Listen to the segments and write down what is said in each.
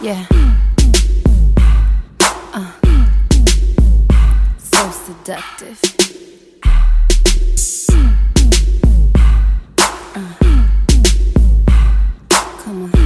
Yeah. So seductive. Come on.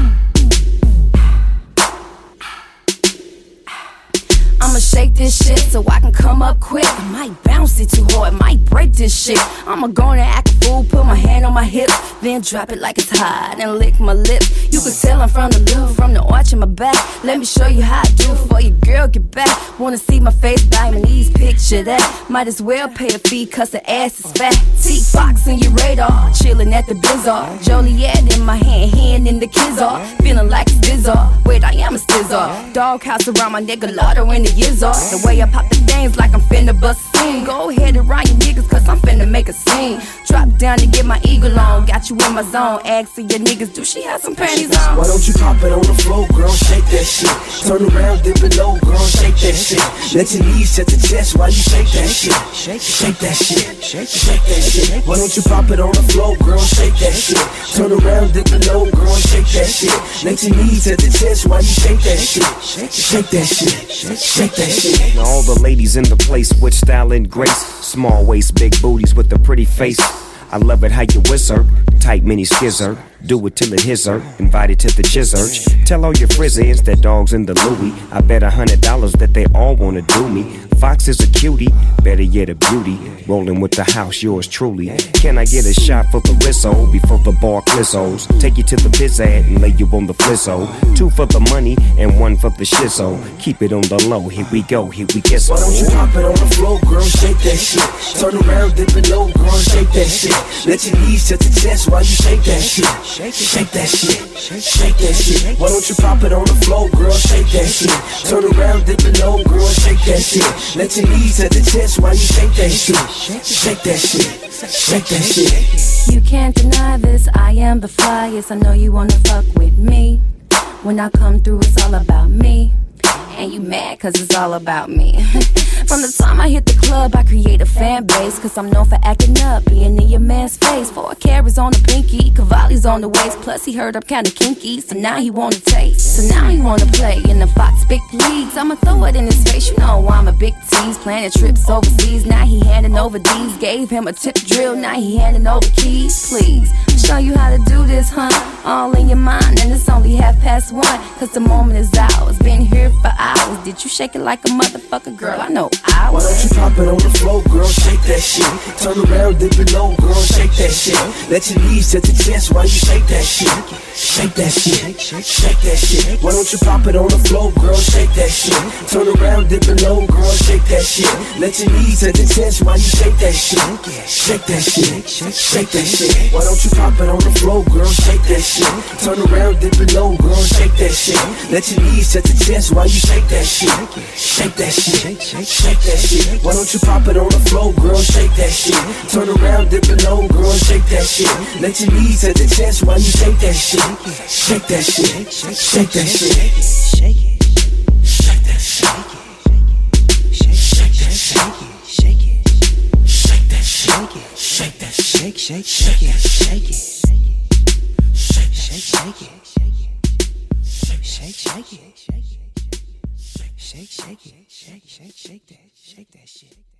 I'ma shake this shit so I can come up quick. I might bounce it too hard, might break this shit. I'ma go in and act a fool, put my hand on my hip, then drop it like it's hot and lick my lips. You can tell I'm from the Louvre, from the arch in my back. Let me show you how I do for your girl, get back. Wanna see my face, by my knees, picture that. Might as well pay a fee, cause the ass is fat. T-Fox in your radar, chillin' at the Blizzard. Joliet in my hand in the Kizar. Feeling like it's Dizzard, wait, I am a Stizzard. Doghouse around my nigga, Lotto in the Yizzard. The way I pop the things like I'm finna bust a scene. Go ahead and ride your niggas, cause I'm finna make a scene. Drop down to get my eagle on, got you in my zone. Ask your niggas, do she have some panties on? Why don't you pop it on the floor, girl, shake that shit. Turn around, dip it low, girl, shake that shit. Let your knees touch the chest while you shake that shit. Shake that shit, shake that shit. Why don't you pop it on the floor, girl, shake that shit. Turn around, dip it low, girl, shake that shit. Let your knees touch the chest while you shake that shit. Shake that shit, shake that shit. Now all the ladies in the place with style and grace. Small waist, big booties with a pretty face. I love it how you whizzer, tight mini skizzer. Do it till it hits her, invited to the jizzurch. Tell all your frizzins that dog's in the Louis. I bet $100 that they all wanna do me. Fox is a cutie, better yet a beauty. Rolling with the house, yours truly. Can I get a shot for the Rizzo before the bar clizzos? Take you to the pizzad and lay you on the flizzo. 2 for the money and 1 for the shizzo. Keep it on the low, here we go, here we get so. Why don't you pop it on the floor, girl, shake that shit. Turn around, dip it low, girl, shake that shit. Let your knees touch the chest while you shake that shit. Shake that shit, shake that shit. Why don't you pop it on the floor, girl, shake that shit. Turn around, dip it low, girl, shake that shit. Let your knees at the chest while you shake that shit. Shake that shit, shake that shit. You can't deny this, I am the flyest. I know you wanna fuck with me. When I come through, it's all about me. And you mad cause it's all about me. From the time I hit the club, I create a fan base. Cause I'm known for acting up, being in your man's face. 4 carats on the pinky, Cavalli's on the waist. Plus he heard I'm kinda kinky, so now he wanna taste. So now he wanna play in the Fox big leagues. I'ma throw it in his face, you know I'm a big tease. Planning trips overseas, now he handing over D's. Gave him a tip drill, now he handing over keys. Please, show you how to do this, huh? All in your mind, and it's only 1:30. Cause the moment is ours, been here for hours. Did you shake it like a motherfucker, girl? I know I Why don't you pop it on the floor, girl, shake that shit. Turn around, dip it low, girl, shake that shit. Let your knees touch the chest while you shake that shit. Shake that shit, shake that shit. Why don't you pop it on the floor, girl, shake that shit. Turn around, dip it low, girl, shake that shit. Let your knees touch the chest while you shake that shit. Shake that shit, shake that shit. Why don't you pop it on the floor, girl, shake that shit. Turn around, dip it low, girl, shake that shit. Let your knees touch the chest while you shake that shit. Shake that shit, shake that shit. Why don't you pop it on the floor, girl, shake that shit. Turn around, dip it low, girl, shake that shit. Let your knees at the chest while you shake that shit. Shake that shit, shake that shit. Shake it, shake that shit. Shake that shit, shake it, shake that shake it, shake that shake, shake, shake it, shake it, shake, shake it, shake, shake it, shake, shake it, shake, shake it, shake, shake, shake that, shake that shit.